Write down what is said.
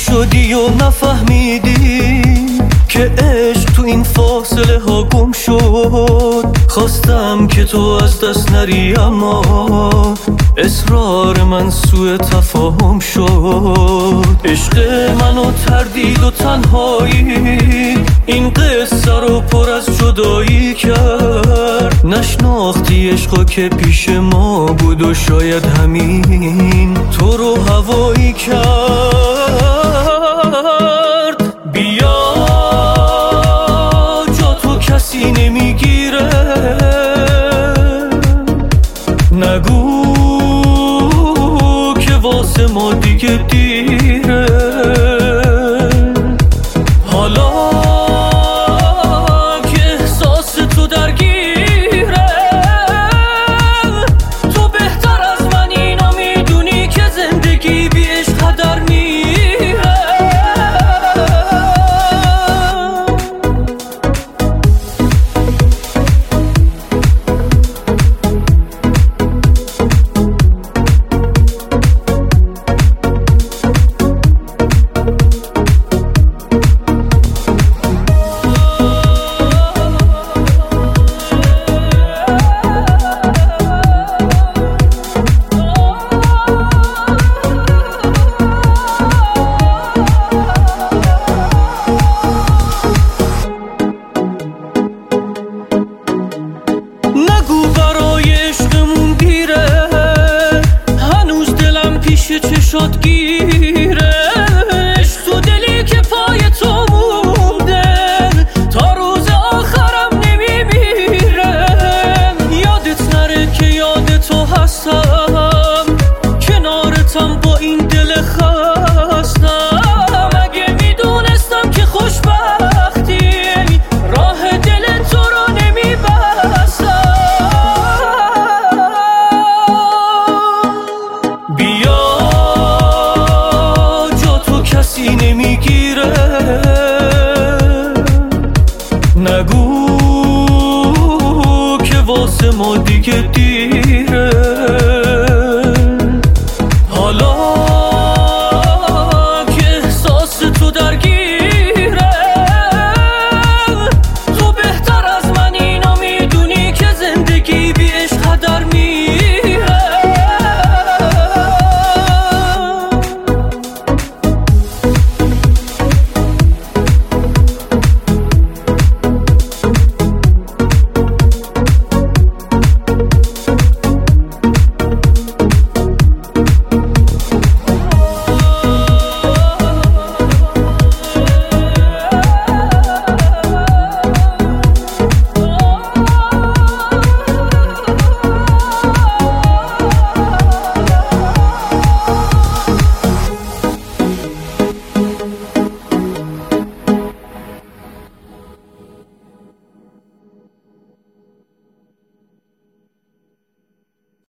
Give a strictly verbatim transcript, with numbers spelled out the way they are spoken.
شدی و نفهمیدی که عشق تو این فاصله ها گم شد. خواستم که تو از دست نری اما اصرار من سوء تفاهم شد. عشق منو تردید و تنهایی این قصه رو پر از جدایی کرد. نشناختی عشقا که پیش ما بود و شاید همین تو رو هوایی کرد. بیا جا تو کسی نمیگیره، نگو که واسه ما دیگه دیره. حالا که احساس تو درگیره، تو بهتر از من اینو میدونی که زندگی بی عشق هدر میره. نگو برای عشقمون دیره، هنوز دلم پیش چشات گیره. عشق تو دلی که پای تو مونده تا روز آخرم نمیمیره. یادت نره که یاد تو هستم، کنارتم با این دل خستم. اگه میدونستم که خوشبختی راه دل تو رو نمیبستم. بیا جا تو کسی نمیگیره، نگو که واسه ما دیگه دیره.